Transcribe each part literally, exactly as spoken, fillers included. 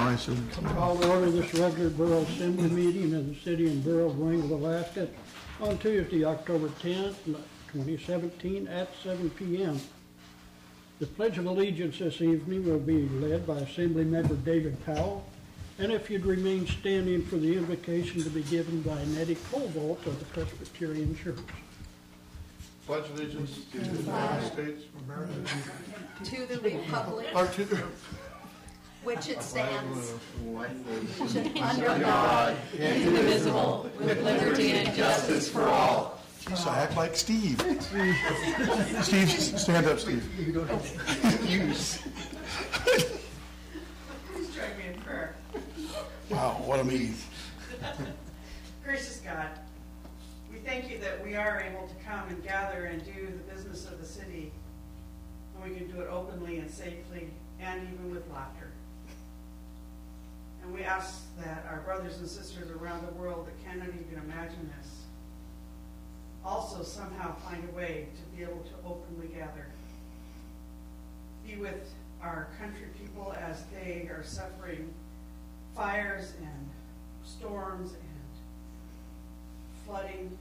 I assume. Call to order this regular Borough Assembly meeting of the City and Borough of Waynesville, Alaska on Tuesday, October tenth, twenty seventeen at seven p m The Pledge of Allegiance this evening will be led by Assembly Member David Powell, and if you'd remain standing for the invocation to be given by Nettie Colbolt of the Presbyterian Church. Pledge allegiance to the United States of America. To the republic Or to the which it stands, under God, indivisible, with liberty and justice for all. Geez, I act like Steve. Steve, stand up, Steve. Please join me in prayer. Wow, what a meeting. Gracious God, we thank you that we are able to come and gather and do the business of the city, and we can do it openly and safely and even with laughter. And we ask that our brothers and sisters around the world that cannot even imagine this also somehow find a way to be able to openly gather. Be with our country people as they are suffering fires and storms and flooding.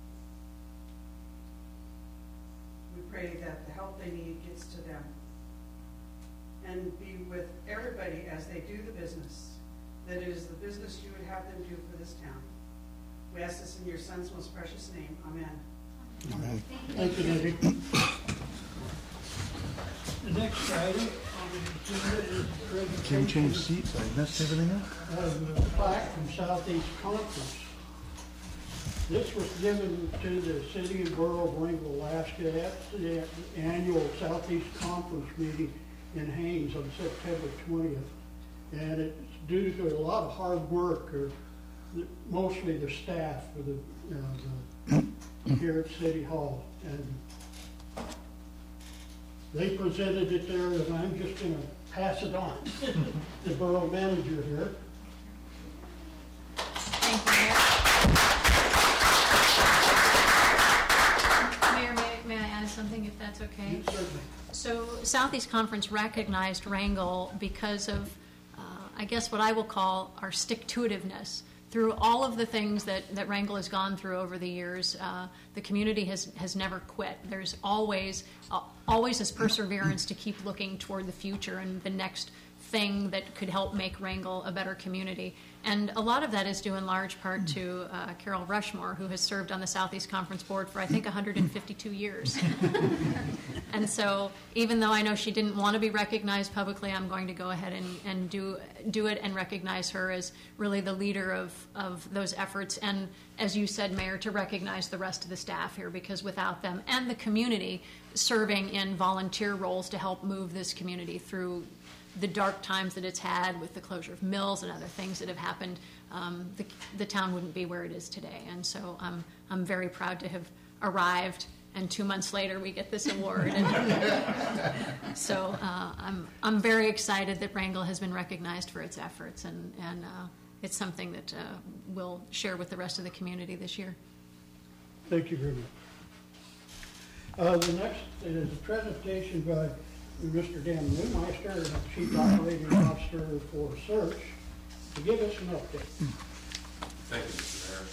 We pray that the help they need gets to them. And be with everybody as they do the business, that it is the business you would have them do for this town. We ask this in your Son's most precious name. Amen. Amen. Thank you, Nettie. The next item on the agenda is the presentation Can we change seats? I messed everything up. of the plaque from Southeast Conference. This was given to the City and Borough of Waynesville, Alaska at the annual Southeast Conference meeting in Haines on September twentieth. And it's due to a lot of hard work, or the, mostly the staff for the, you know, the, here at City Hall. And they presented it there, and I'm just going to pass it on. The borough manager here. Thank you, Mayor. Mayor, may, may I add something, if that's okay? Certainly. So Southeast Conference recognized Wrangell because of, uh, I guess what I will call our stick-to-itiveness. Through all of the things that, that Wrangell has gone through over the years, uh, the community has, has never quit. There's always, uh, always this perseverance to keep looking toward the future and the next thing that could help make Wrangell a better community. And a lot of that is due in large part to uh, Carol Rushmore, who has served on the Southeast Conference Board for, I think, one hundred fifty-two years. And so even though I know she didn't want to be recognized publicly, I'm going to go ahead and, and do, do it and recognize her as really the leader of, of those efforts. And as you said, Mayor, to recognize the rest of the staff here, because without them and the community serving in volunteer roles to help move this community through the dark times that it's had with the closure of mills and other things that have happened, um, the, the town wouldn't be where it is today. And so um, I'm very proud to have arrived, and two months later we get this award. And so uh, I'm, I'm very excited that Wrangell has been recognized for its efforts, and, and uh, it's something that uh, we'll share with the rest of the community this year. Thank you very much. Uh, the next is a presentation by Mister Dan Newmeister, Chief Operating Officer for Search, to give us an update. Thank you, Mister Mayor.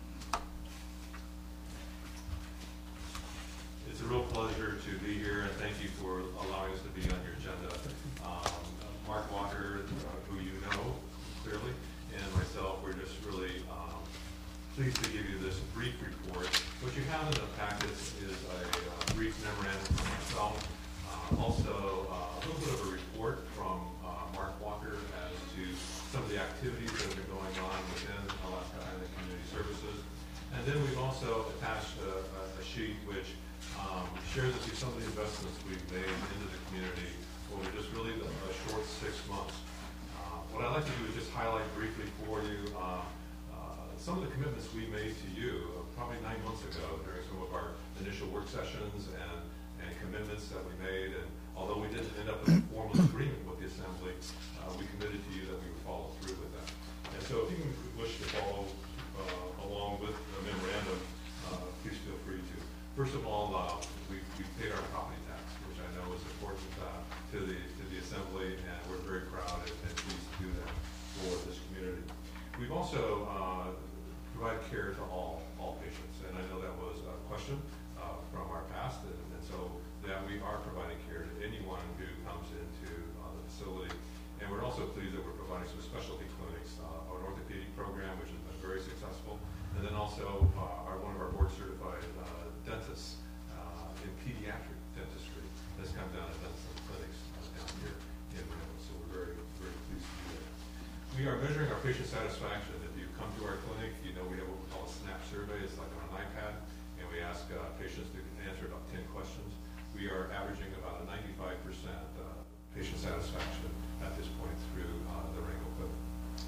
It's a real pleasure to be here, and thank you for allowing us to be on your agenda. Um, Mark Walker, uh, who you know clearly, and myself, we're just really um, pleased to give you this brief report. What you have in the packet is a uh, brief memorandum from myself. Uh, also, uh, a little bit of a report from uh, Mark Walker as to some of the activities that have been going on within Alaska Island Community Services. And then we've also attached a, a sheet which um, shares with you some of the investments we've made into the community over just really a, a short six months. Uh, what I'd like to do is just highlight briefly for you uh, uh, some of the commitments we made to you uh, probably nine months ago during some of our initial work sessions and and commitments that we made, and although we didn't end up in a formal agreement with the Assembly, uh, we committed to you that we would follow through with that. And so if you wish to follow uh, along with the memorandum, uh, please feel free to. First of all, uh, we, we paid our property tax, which I know is important uh, to the to the Assembly, and we're very proud and, and pleased to do that. also uh, provide care to all, all patients, and I know that was a question uh, from our past, and, and so that we are providing care to anyone who comes into uh, the facility. And we're also pleased that we're providing some specialty clinics, uh, our orthopedic program, which has been very successful, and then also uh, our, one of our board-certified uh, dentists uh, in pediatric dentistry has come down and done some clinics uh, down here in Reynolds, so we're very, very pleased to do that. We are measuring our patient satisfaction. If you come to our clinic, you know we have what we call a SNAP survey. It's like on an iPad, and we ask uh, patients to answer about ten questions. We are averaging about a ninety-five percent uh, patient satisfaction at this point through uh, the Rangel Clinic.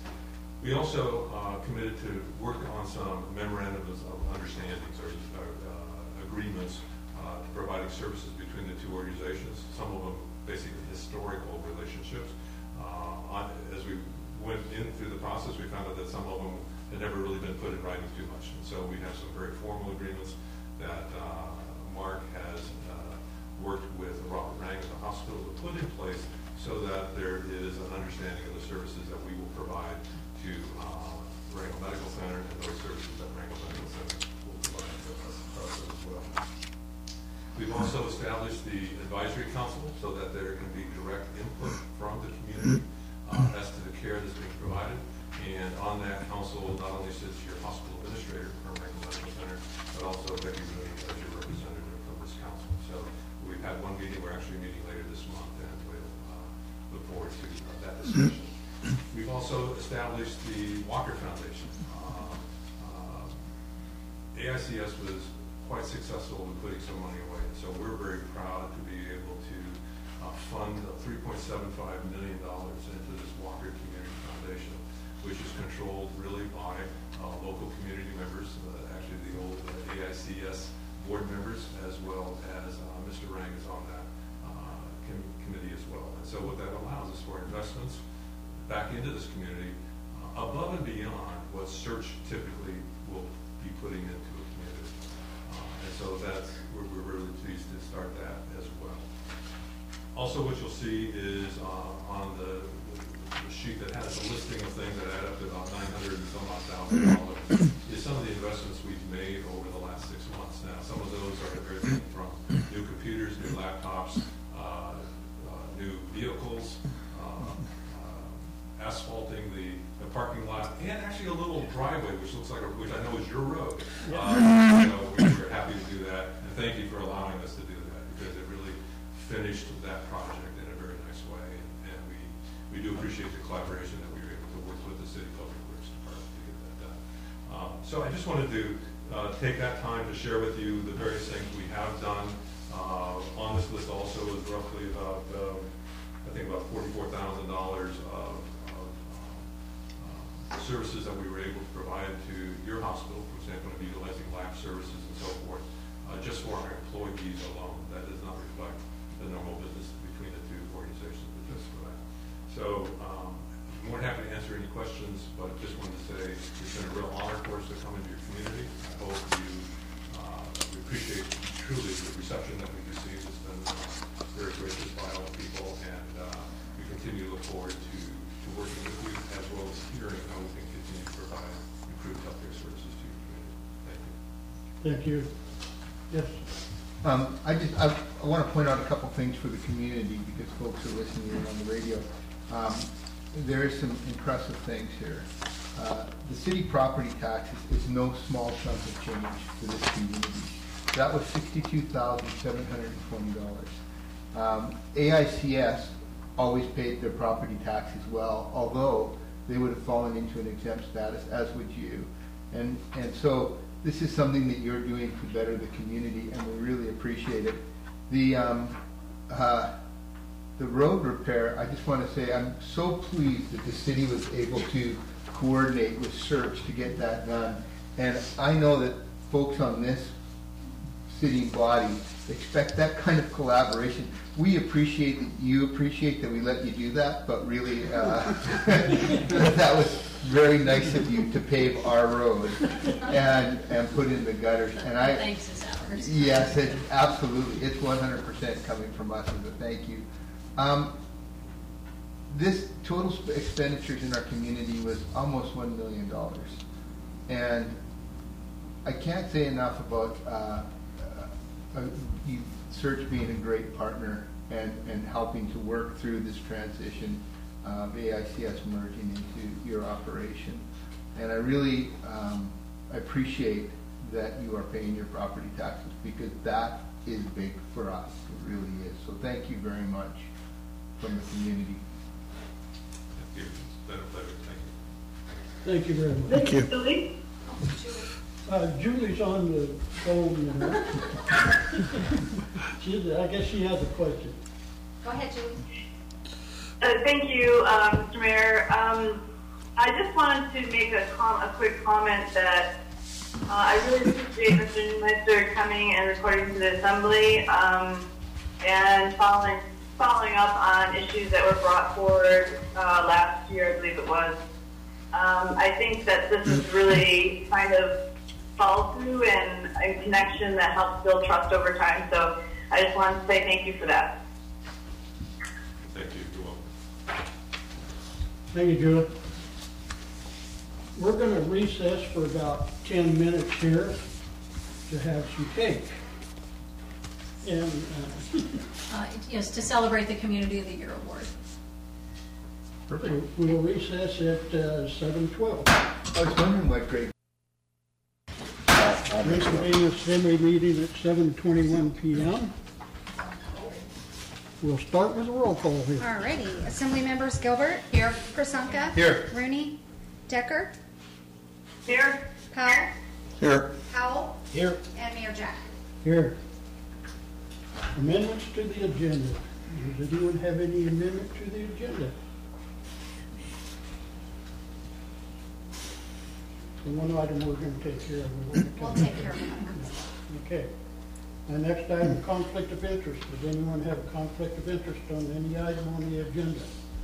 We also uh, committed to work on some memorandums of understandings or uh, agreements uh, providing services between the two organizations, some of them basically historical relationships. Uh, on, as we went in through the process, we found out that some of them had never really been put in writing too much. And so we have some very formal agreements that uh, Mark has uh, worked with Robert Rang at the hospital to put in place so that there is an understanding of the services that we will provide to uh, Rangel Medical Center and those services that Rangel Medical Center will provide to us, us as well. We've also established the advisory council so that there can be direct input from the community uh, as to the care that's being provided. And on that council not only sits your hospital administrator from Rangel Medical Center, but also Becky Rooney as your representative from this council. So we've had one meeting, we're actually meeting later this month, and we'll uh, look forward to uh, that discussion. We've also established the Walker Foundation. Uh, uh, A I C S was quite successful in putting some money away, and so we're very proud to be able to uh, fund three point seven five million dollars into this Walker Community Foundation, which is controlled really by uh, local community members, uh, actually the old uh, A I C S board members, as well as uh, Mister Rang is on that uh, com committee as well. And so what that allows is for investments back into this community uh, above and beyond what Search typically will be putting into a community. Uh, and so that's, we're, we're really pleased to start that as well. Also what you'll see is uh, on the, the sheet that has a listing of things that add up to about nine hundred and some odd thousand dollars is some of the investments we've made over the last six months now. Some of those are everything from new computers, new laptops, uh, uh, new vehicles, uh, asphalting the, the parking lot, and actually a little driveway, which looks like, a, which I know is your road. Uh, so we were happy to do that, and thank you for allowing us to do that, because it really finished that project in a very nice way, and, and we, we do appreciate the collaboration that we were able to work with the City Public Works Department to get that done. Um, so I just wanted to uh, take that time to share with you the various things we have done. Uh, on this list also is roughly about, um, I think about forty-four thousand dollars of services that we were able to provide to your hospital, for example, of utilizing lab services and so forth, uh, just for our employees alone. That does not reflect the normal business between the two organizations, but just for that. So um, I'm more than happy to answer any questions, but just wanted to say it's been a real honor for us to come into your community. I hope you, uh, we appreciate truly the reception that we've received. It's been uh, very gracious by all people, and uh, we continue to look forward to working with you, as well as hearing how we can continue to provide improved healthcare services to your community. Thank you. Thank you. Yes. Um, I just I, I want to point out a couple things for the community because folks are listening in on the radio. Um, there is some impressive things here. Uh, the city property tax is, is no small chunk of change for this community. That was sixty-two thousand seven hundred twenty dollars. Um, A I C S always paid their property tax as well, although they would have fallen into an exempt status, as would you. And, and so this is something that you're doing to better the community, and we really appreciate it. The, um, uh, the road repair, I just want to say I'm so pleased that the city was able to coordinate with Search to get that done. And I know that folks on this city body expect that kind of collaboration. We appreciate that you appreciate that we let you do that, but really uh, that was very nice of you to pave our road and and put in the gutters. And I Thanks is ours. Yes, it, absolutely. It's one hundred percent coming from us as a thank you. Um, this total sp- expenditures in our community was almost one million dollars. And I can't say enough about uh, uh, uh, you, Search being a great partner and, and helping to work through this transition of A I C S merging into your operation. And I really um, appreciate that you are paying your property taxes, because that is big for us. It really is. So thank you very much from the community. Thank you. It's been a pleasure. Thank you. Thank you very much. Thank you. Julie? Uh, Julie's on the phone, you know. She, I guess she has a question. Go ahead, Julie. Uh, thank you, uh, Mister Mayor. Um, I just wanted to make a, com- a quick comment that uh, I really appreciate Mister Neumeister coming and reporting to the Assembly um, and following following up on issues that were brought forward uh, last year, I believe it was. Um, I think that this is really kind of follow through and a connection that helps build trust over time. So I just wanted to say thank you for that. Thank you. You're welcome. Thank you, Julie. We're going to recess for about ten minutes here to have some cake. And uh, Uh, Yes, to celebrate the Community of the Year Award. Perfect. We'll recess at uh, seven twelve. I was wondering what Greg. Reconvene the Assembly meeting at seven twenty-one p m We'll start with a roll call here. Alrighty, Assembly members Gilbert. Here. Prasanka. Here. Rooney. Decker. Here. Powell. Here. Howell. Here. And Mayor Jack. Here. Amendments to the agenda. Does anyone have any amendment to the agenda? The one item we're going to take care of. We're We'll gonna take care of it. Okay. The next item, conflict of interest. Does anyone have a conflict of interest on any item on the agenda?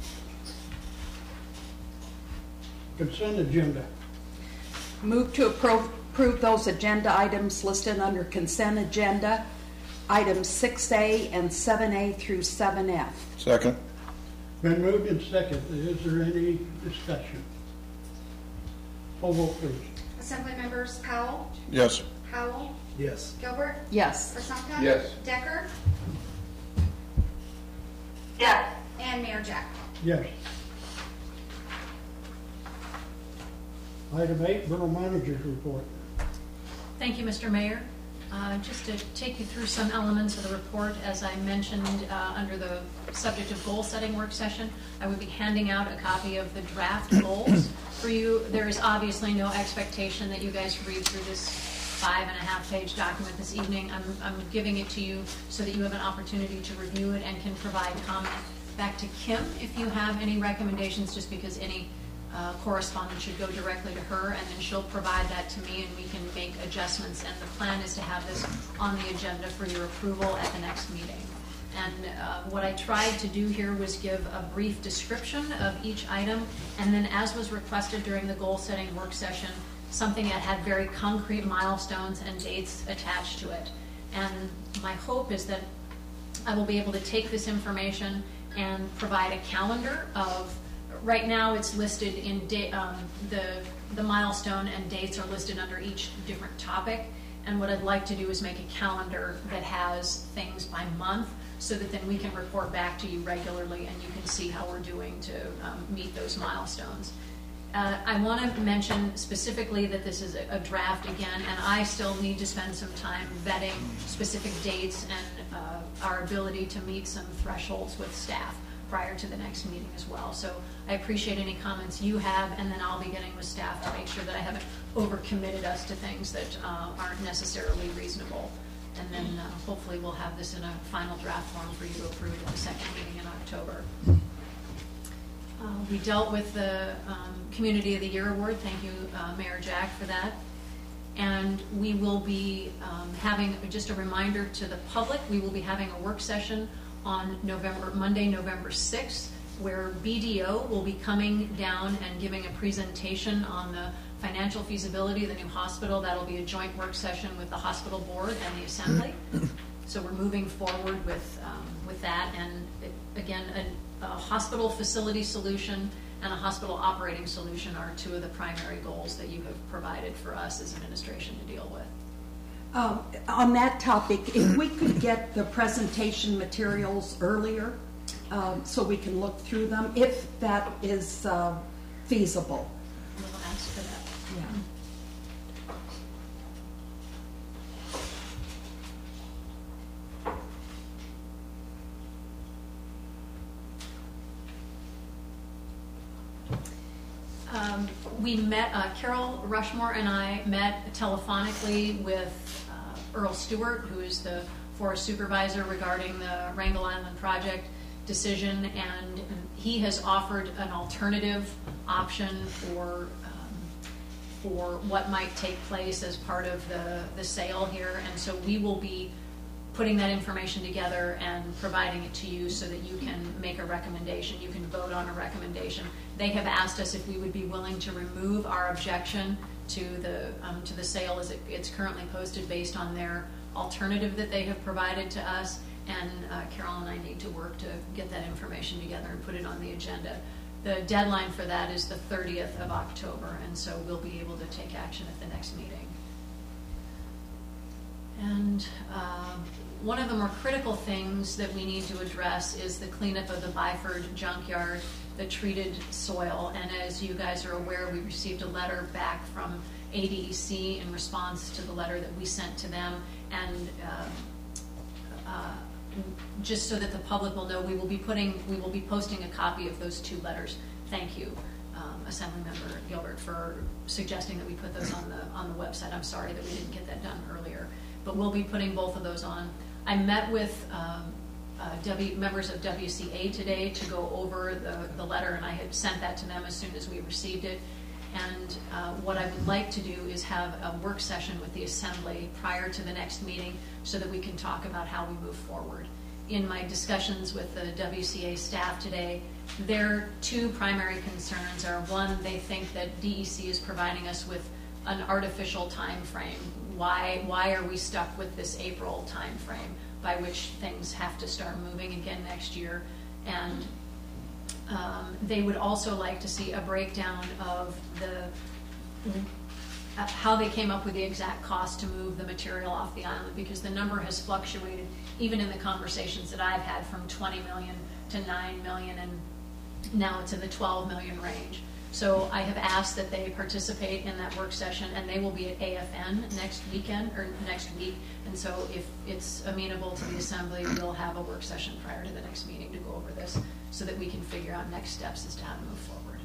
Consent agenda. Move to appro- approve those agenda items listed under consent agenda, items six A and seven A through seven F. Second. Been moved and second. Is there any discussion? Poll vote, please. Assembly members Powell. Yes. Howell. Yes. Gilbert. Yes. Prasanka. Yes. Decker. Yes. And Mayor Jack. Yes. Item eight, Borough Manager's Report. Thank you, Mister Mayor. Uh, Just to take you through some elements of the report, as I mentioned uh, under the subject of goal-setting work session, I would be handing out a copy of the draft goals for you. There is obviously no expectation that you guys read through this five and a half page document this evening. I'm, I'm giving it to you so that you have an opportunity to review it and can provide comment back to Kim if you have any recommendations, just because any Uh, correspondence should go directly to her, and then she'll provide that to me and we can make adjustments. And the plan is to have this on the agenda for your approval at the next meeting. And uh, what I tried to do here was give a brief description of each item, and then, as was requested during the goal setting work session, something that had very concrete milestones and dates attached to it. And my hope is that I will be able to take this information and provide a calendar of. Right now, it's listed in da- um, the the milestone and dates are listed under each different topic. And what I'd like to do is make a calendar that has things by month, so that then we can report back to you regularly, and you can see how we're doing to um, meet those milestones. Uh, I want to mention specifically that this is a, a draft again, and I still need to spend some time vetting specific dates and uh, our ability to meet some thresholds with staff prior to the next meeting as well. So I appreciate any comments you have, and then I'll be getting with staff to make sure that I haven't overcommitted us to things that uh, aren't necessarily reasonable. And then uh, hopefully we'll have this in a final draft form for you to approve at the second meeting in October. Uh, we dealt with the um, Community of the Year Award. Thank you, uh, Mayor Jack, for that. And we will be um, having, just a reminder to the public, we will be having a work session on November, Monday, November sixth, where B D O will be coming down and giving a presentation on the financial feasibility of the new hospital. That'll be a joint work session with the hospital board and the assembly. So we're moving forward with um, with that, and it, again, a, a hospital facility solution and a hospital operating solution are two of the primary goals that you have provided for us as administration to deal with. Um, on that topic, if we could get the presentation materials earlier, um, so we can look through them, if that is uh, feasible. We'll ask for that. Yeah. Um, we met, uh, Carol Rushmore and I met telephonically with uh, Earl Stewart, who is the forest supervisor regarding the Wrangell Island project decision, and he has offered an alternative option for um, for what might take place as part of the, the sale here, and so we will be putting that information together and providing it to you so that you can make a recommendation. You can vote on a recommendation. They have asked us if we would be willing to remove our objection to the um, to the sale as it, it's currently posted based on their alternative that they have provided to us. And uh, Carol and I need to work to get that information together and put it on the agenda. The deadline for that is the thirtieth of October, and so we'll be able to take action at the next meeting. And uh, one of the more critical things that we need to address is the cleanup of the Byford junkyard, the treated soil. And as you guys are aware, we received a letter back from A D E C in response to the letter that we sent to them. And uh, uh, just so that the public will know, we will be putting, we will be posting a copy of those two letters. Thank you, um, Assemblymember Gilbert, for suggesting that we put those on the on the website. I'm sorry that we didn't get that done earlier, but we'll be putting both of those on. I met with um, uh, W, members of W C A today to go over the, the letter, and I had sent that to them as soon as we received it. And uh, what I would like to do is have a work session with the Assembly prior to the next meeting so that we can talk about how we move forward. In my discussions with the W C A staff today, their two primary concerns are, one, they think that D E C is providing us with an artificial time frame. Why, why are we stuck with this April time frame by which things have to start moving again next year? And um, they would also like to see a breakdown of the uh, how they came up with the exact cost to move the material off the island, because the number has fluctuated even in the conversations that I've had from twenty million to nine million, and now it's in the twelve million range. So I have asked that they participate in that work session, and they will be at A F N next weekend or next week. And so if it's amenable to the Assembly, we'll have a work session prior to the next meeting to go over this so that we can figure out next steps as to how to move forward.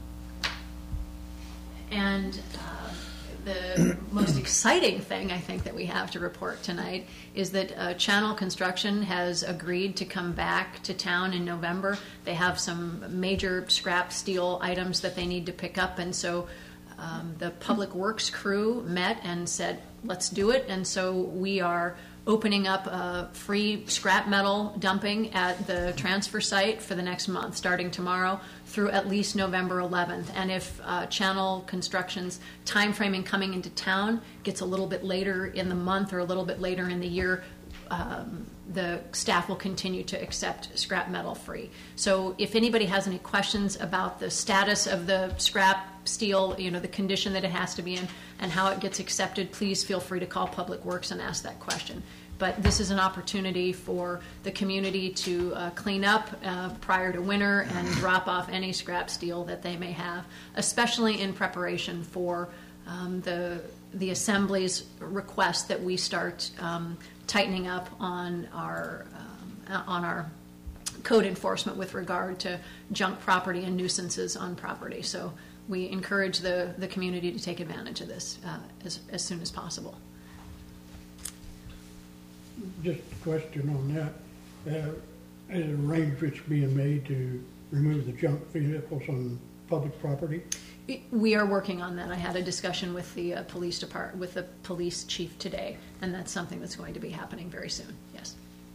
And uh, the most exciting thing I think that we have to report tonight is that uh, Channel Construction has agreed to come back to town in November. They have some major scrap steel items that they need to pick up, and so um, the Public Works crew met and said, let's do it. And so we are opening up a free scrap metal dumping at the transfer site for the next month, starting tomorrow through at least November eleventh. And if uh, Channel Construction's time frame in coming into town gets a little bit later in the month or a little bit later in the year, um, the staff will continue to accept scrap metal free. So if anybody has any questions about the status of the scrap steel, you know, the condition that it has to be in and how it gets accepted, please feel free to call Public Works and ask that question. But this is an opportunity for the community to uh, clean up uh, prior to winter and drop off any scrap steel that they may have, especially in preparation for um, the the Assembly's request that we start um, tightening up on our um, on our code enforcement with regard to junk property and nuisances on property. So we encourage the the community to take advantage of this uh, as as soon as possible. Just a question on that. Uh, is arrangements being made to remove the junk vehicles on public property? We are working on that. I had a discussion with the uh, police department, with the police chief today, and that's something that's going to be happening very soon. Yes.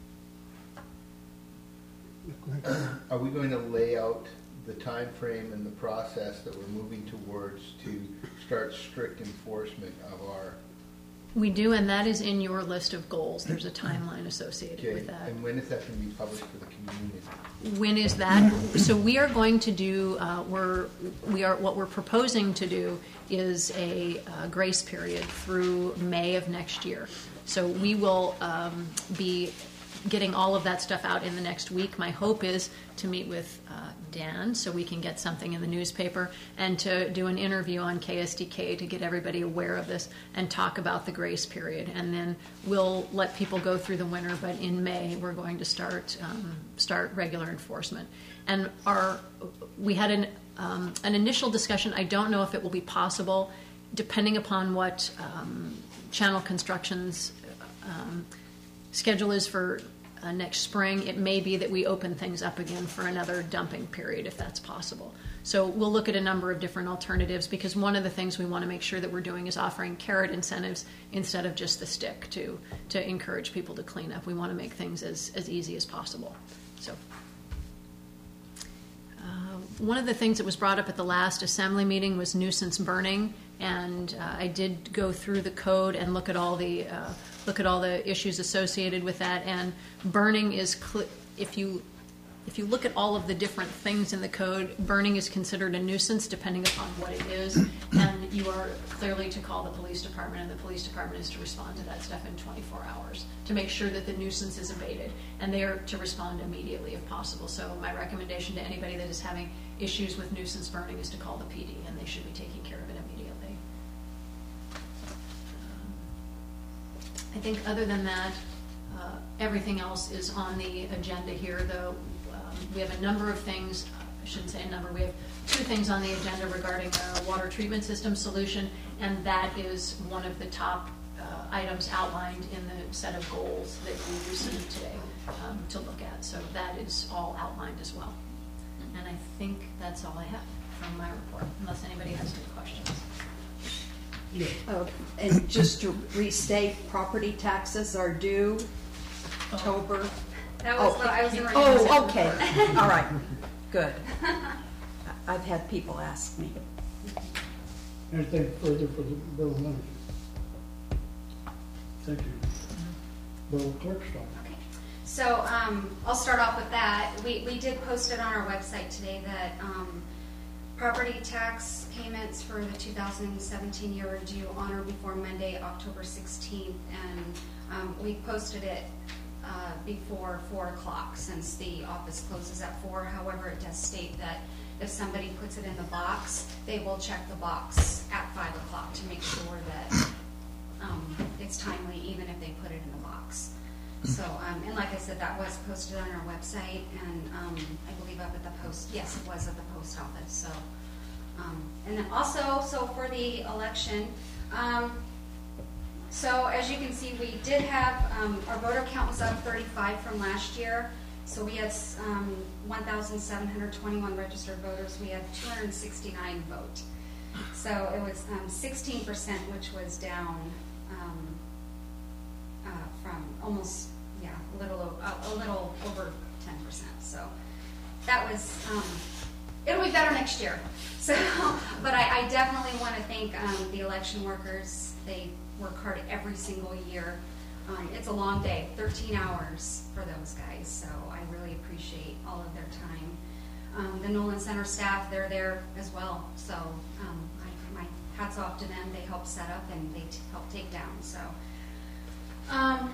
Are we going to lay out the time frame and the process that we're moving towards to start strict enforcement of our We do, and that is in your list of goals. There's a timeline associated Okay, with that. and when is that going to be published for the community? When is that? So we are going to do, uh, we're, we are, what we're proposing to do is a uh, grace period through May of next year. So we will um, be getting all of that stuff out in the next week. My hope is to meet with uh, Dan so we can get something in the newspaper and to do an interview on K S D K to get everybody aware of this and talk about the grace period. And then we'll let people go through the winter, but in May we're going to start um, start regular enforcement. And our we had an um, an initial discussion. I don't know if it will be possible, depending upon what um, Channel Construction's um, schedule is for Uh, next spring. It may be that we open things up again for another dumping period if that's possible. So we'll look at a number of different alternatives, because one of the things we want to make sure that we're doing is offering carrot incentives instead of just the stick to to encourage people to clean up. We want to make things as, as easy as possible. So uh, one of the things that was brought up at the last assembly meeting was nuisance burning, and uh, I did go through the code and look at all the uh, look at all the issues associated with that. And burning is cl- if you if you look at all of the different things in the code, burning is considered a nuisance depending upon what it is, and you are clearly to call the police department, and the police department is to respond to that stuff in twenty-four hours to make sure that the nuisance is abated, and they are to respond immediately if possible. So my recommendation to anybody that is having issues with nuisance burning is to call the P D, and they should be taking care of it immediately. Um, I think other than that, uh, everything else is on the agenda here, though. Um, we have a number of things, I shouldn't say a number, we have two things on the agenda regarding a water treatment system solution, and that is one of the top uh, items outlined in the set of goals that we received today um, to look at. So that is all outlined as well. And I think that's all I have from my report, unless anybody has any questions. Uh, And just to restate, property taxes are due October. That was Oh. what I was in reading. Oh, okay, all right, good. I've had people ask me. Anything further for the Borough Manager? Thank you. Borough Clerk's office. Okay. So um, I'll start off with that. We, we did post it on our website today that um, property tax payments for the two thousand seventeen year are due on or before Monday, October sixteenth, and um, we posted it uh, before four o'clock since the office closes at four. However, it does state that if somebody puts it in the box, they will check the box at five o'clock to make sure that um, it's timely, even if they put it in the box. So, um, and like I said, that was posted on our website, and um, I believe up at the post, yes, it was at the post office, so. Um, and then also, so for the election, um, so as you can see, we did have, um, our voter count was up thirty-five from last year. So we had um, one thousand seven hundred twenty-one registered voters. We had two hundred sixty-nine vote. So it was um, sixteen percent, which was down um, uh, from almost, yeah, a little, o- a little over ten percent. So that was, um, it'll be better next year. So, but I, I definitely want to thank um, the election workers. They work hard every single year. Um, it's a long day, thirteen hours for those guys, so I really appreciate all of their time. Um, the Nolan Center staff, they're there as well, so um, I, my hats off to them. They help set up and they t- help take down. So, um,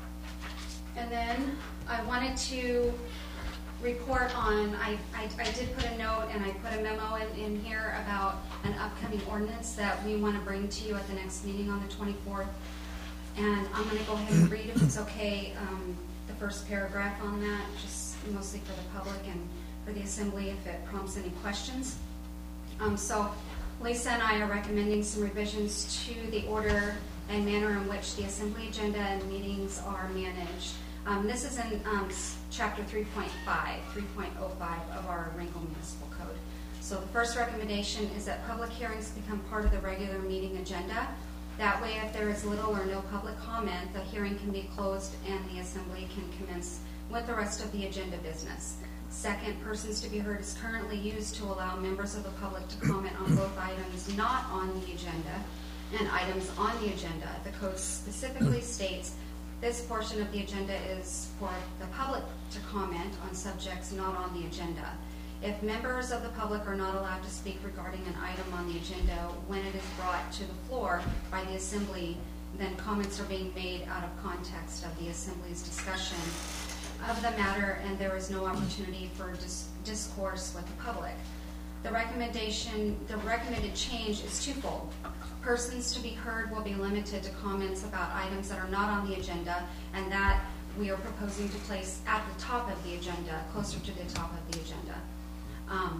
and then I wanted to report on, I, I, I did put a note and I put a memo in, in here about an upcoming ordinance that we want to bring to you at the next meeting on the twenty-fourth. And I'm going to go ahead and read, if it's okay, um, the first paragraph on that, just mostly for the public and for the assembly if it prompts any questions. Um, so Lisa and I are recommending some revisions to the order and manner in which the assembly agenda and meetings are managed. Um, this is in um, chapter three point five, three point oh five of our Wrangell Municipal Code. So the first recommendation is that public hearings become part of the regular meeting agenda. That way, if there is little or no public comment, the hearing can be closed and the assembly can commence with the rest of the agenda business. Second, persons to be heard is currently used to allow members of the public to comment on both items not on the agenda. and items on the agenda. The code specifically states this portion of the agenda is for the public to comment on subjects not on the agenda. If members of the public are not allowed to speak regarding an item on the agenda when it is brought to the floor by the Assembly, then comments are being made out of context of the Assembly's discussion of the matter, and there is no opportunity for dis discourse with the public. The recommendation, the recommended change is twofold. Persons to be heard will be limited to comments about items that are not on the agenda, and that we are proposing to place at the top of the agenda, closer to the top of the agenda. Um,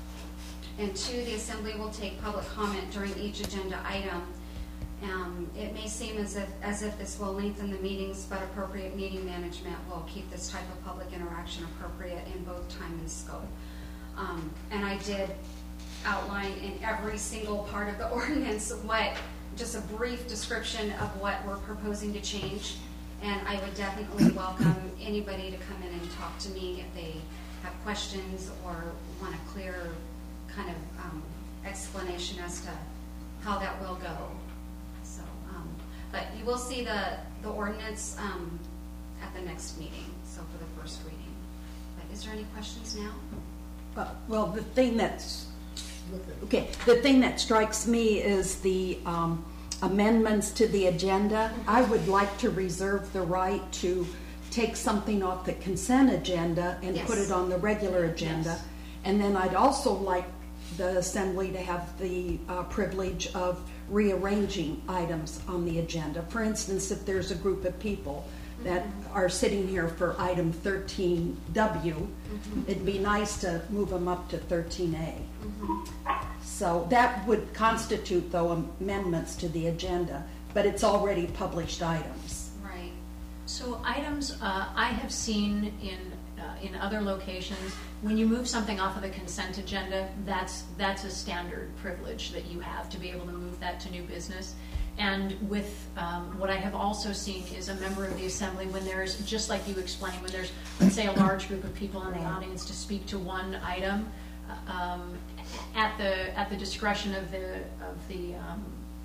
and two, the Assembly will take public comment during each agenda item. Um, it may seem as if, as if this will lengthen the meetings, but appropriate meeting management will keep this type of public interaction appropriate in both time and scope. Um, and I did outline in every single part of the ordinance what, just a brief description of what we're proposing to change. And I would definitely welcome anybody to come in and talk to me if they have questions or want a clear kind of um, explanation as to how that will go. So, um, but you will see the, the ordinance um, at the next meeting, so for the first reading. But is there any questions now? Uh, well, the thing that's, okay, the thing that strikes me is the um, amendments to the agenda. I would like to reserve the right to take something off the consent agenda and Yes. put it on the regular agenda. Yes. And then I'd also like the Assembly to have the uh, privilege of rearranging items on the agenda. For instance, if there's a group of people that are sitting here for item thirteen W, mm-hmm. it'd be nice to move them up to thirteen A. Mm-hmm. So that would constitute, though, amendments to the agenda, but it's already published items. Right. So items uh, I have seen in uh, in other locations, when you move something off of the consent agenda, that's that's a standard privilege that you have to be able to move that to new business. And with um, what I have also seen is a member of the Assembly, when there's, just like you explained, when there's, let's say, a large group of people in the audience to speak to one item, uh, um, at the at the discretion of the of the um,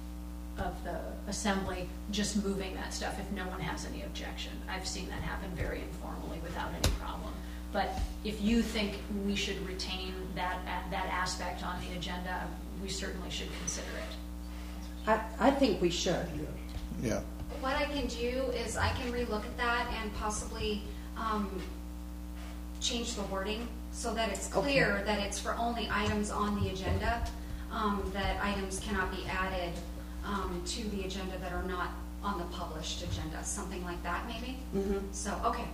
of the Assembly, just moving that stuff if no one has any objection. I've seen that happen very informally without any problem. But if you think we should retain that that aspect on the agenda, we certainly should consider it. I, I think we should. Yeah. What I can do is I can relook at that and possibly um, change the wording so that it's clear Okay. that it's for only items on the agenda, um, that items cannot be added um, to the agenda that are not on the published agenda, something like that maybe. Mm-hmm. So, okay.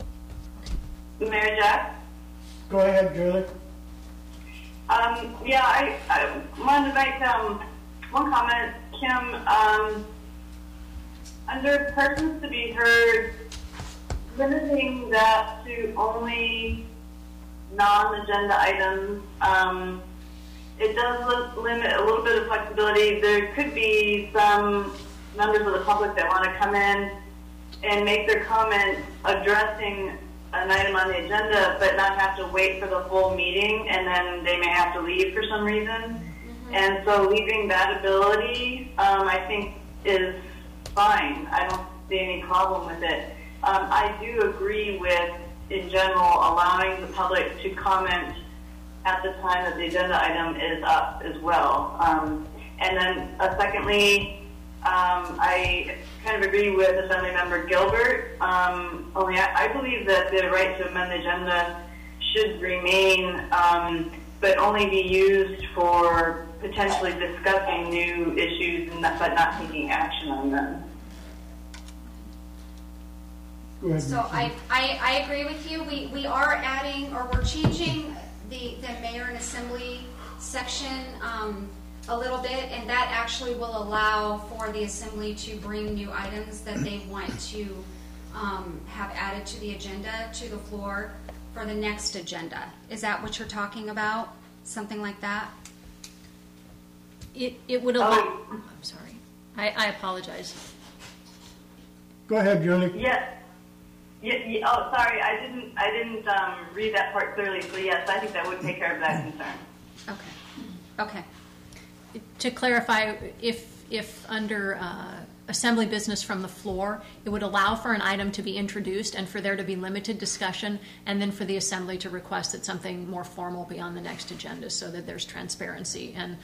Mayor Jack? Go ahead, Julie. Um, yeah, I, I wanted to make um, one comment, Kim. Um, under persons to be heard, limiting that to only non-agenda items, um, it does li limit a little bit of flexibility. There could be some members of the public that want to come in and make their comment addressing an item on the agenda, but not have to wait for the full meeting, and then they may have to leave for some reason. Mm-hmm. And so leaving that ability, um, I think, is fine. I don't see any problem with it. Um, I do agree with, in general, allowing the public to comment at the time that the agenda item is up as well. Um, and then, uh, secondly, um, I kind of agree with Assembly Member Gilbert. Um, only I, I believe that the right to amend the agenda should remain, um, but only be used for potentially discussing new issues, and not, but not taking action on them. Go ahead. So I, I, I agree with you. We, we are adding, or we're changing the, the mayor and assembly section um, a little bit, and that actually will allow for the assembly to bring new items that they want to um, have added to the agenda, to the floor for the next agenda. Is that what you're talking about? Something like that? It, it would allow, I'm sorry, I, I apologize. Go ahead, Julie. Yes. Yeah, yeah, oh, sorry, I didn't. I didn't um, read that part clearly. So yes, I think that would take care of that concern. Okay. Okay. To clarify, if if under uh, assembly business from the floor, it would allow for an item to be introduced and for there to be limited discussion, and then for the assembly to request that something more formal be on the next agenda so that there's transparency. And